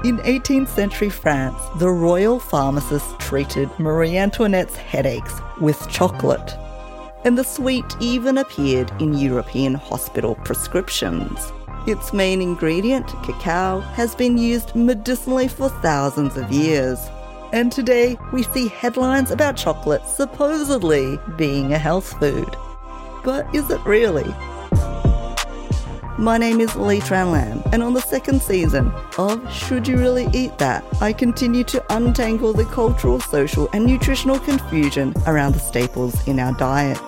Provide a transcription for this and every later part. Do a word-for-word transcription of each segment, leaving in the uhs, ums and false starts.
In eighteenth century France, the royal pharmacist treated Marie Antoinette's headaches with chocolate. And the sweet even appeared in European hospital prescriptions. Its main ingredient, cacao, has been used medicinally for thousands of years. And today, we see headlines about chocolate supposedly being a health food. But is it really? My name is Lee Tran Lam, and on the second season of Should You Really Eat That?, I continue to untangle the cultural, social, and nutritional confusion around the staples in our diet.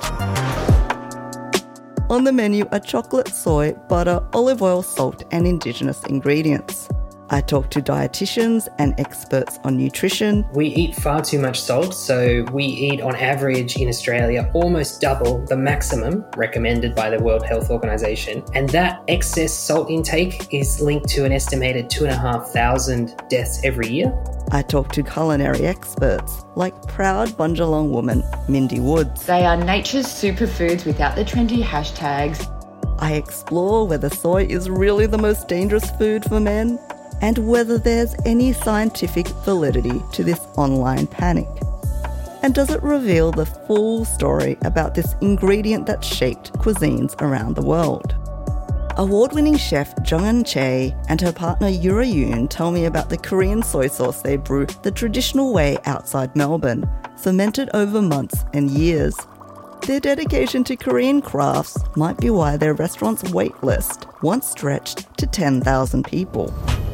On the menu are chocolate, soy, butter, olive oil, salt, and indigenous ingredients. I talk to dietitians and experts on nutrition. We eat far too much salt, so we eat on average in Australia almost double the maximum recommended by the World Health Organization. And that excess salt intake is linked to an estimated two and a half thousand deaths every year. I talk to culinary experts like proud Bundjalung woman Mindy Woods. They are nature's superfoods without the trendy hashtags. I explore whether soy is really the most dangerous food for men, and whether there's any scientific validity to this online panic. And does it reveal the full story about this ingredient that shaped cuisines around the world? Award-winning chef Jung-Eun Chae and her partner Yura Yoon tell me about the Korean soy sauce they brew the traditional way outside Melbourne, fermented over months and years. Their dedication to Korean crafts might be why their restaurant's wait list once stretched to ten thousand people.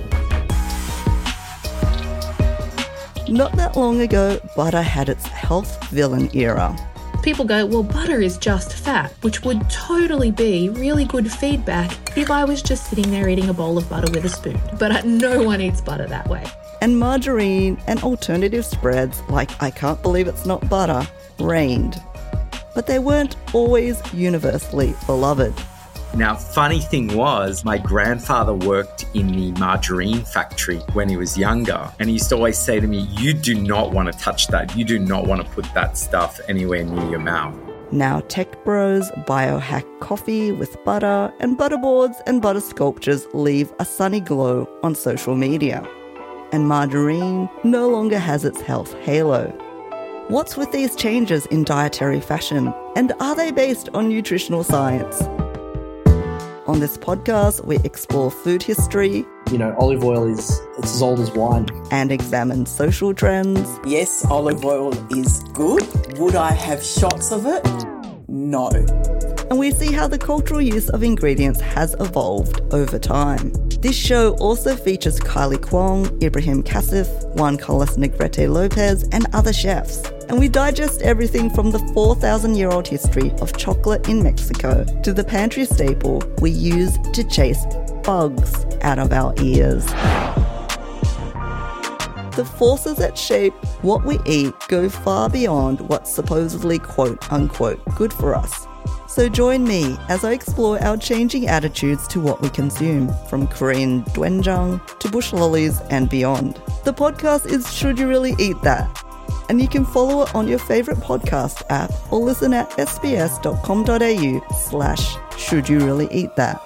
Not that long ago, butter had its health villain era. People go, well, butter is just fat, which would totally be really good feedback if I was just sitting there eating a bowl of butter with a spoon. But no one eats butter that way. And margarine and alternative spreads like I can't believe it's not butter reigned. But they weren't always universally beloved. Now, funny thing was, my grandfather worked in the margarine factory when he was younger. And he used to always say to me, you do not want to touch that. You do not want to put that stuff anywhere near your mouth. Now tech bros biohack coffee with butter, and butterboards and butter sculptures leave a sunny glow on social media. And margarine no longer has its health halo. What's with these changes in dietary fashion? And are they based on nutritional science? On this podcast, we explore food history. You know, olive oil is it's as old as wine. And examine social trends. Yes, olive oil is good. Would I have shots of it? No. And we see how the cultural use of ingredients has evolved over time. This show also features Kylie Kwong, Ibrahim Kassif, Juan Carlos Negrete Lopez, and other chefs. And we digest everything from the four thousand year old history of chocolate in Mexico to the pantry staple we use to chase bugs out of our ears. The forces that shape what we eat go far beyond what's supposedly quote-unquote good for us. So join me as I explore our changing attitudes to what we consume, from Korean doenjang to bush lollies and beyond. The podcast is Should You Really Eat That? And you can follow it on your favourite podcast app or listen at sbs.com.au slash should you really eat that.